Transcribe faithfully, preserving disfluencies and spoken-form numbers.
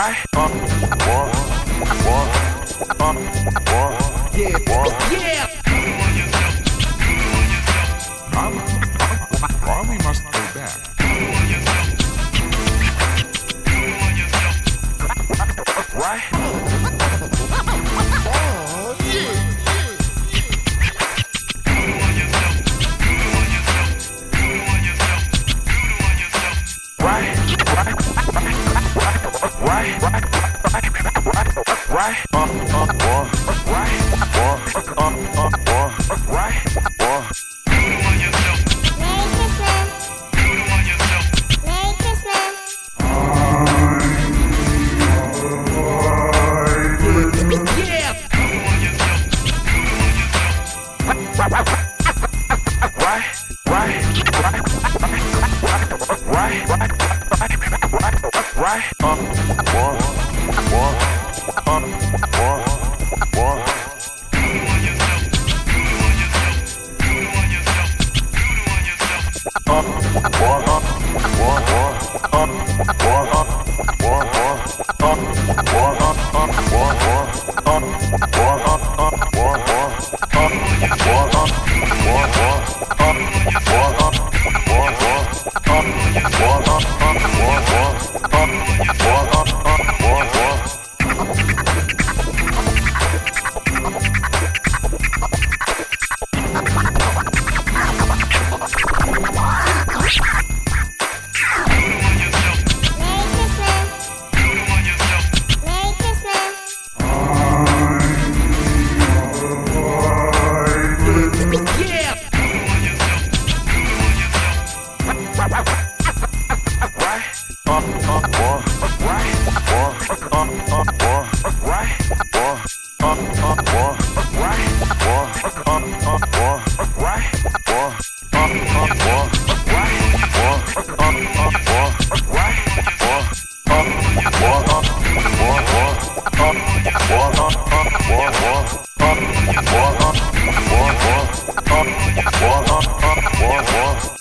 Right? Uh, war, war, uh, war, yeah, war. Yeah. Probably, probably must go back. Right? Oh, yeah. Right, right, right, right, right, right, uh, uh, war, right, war, uh, uh, war, right, war. Merry Christmas. Yeah. Right, right, right, right, right, right, right, uh, war, war, uh, war, war. Uh, war, uh, war, war, uh, war, uh, war, war, uh, war, uh, uh, war, war, uh, war, uh, war, uh, war, war, uh, war, uh, war, uh, war, war, uh, war, uh, war, war, uh, war, uh, war, war, uh, war, uh, war, war. War, war, war, war, war, war, war, war, war, war.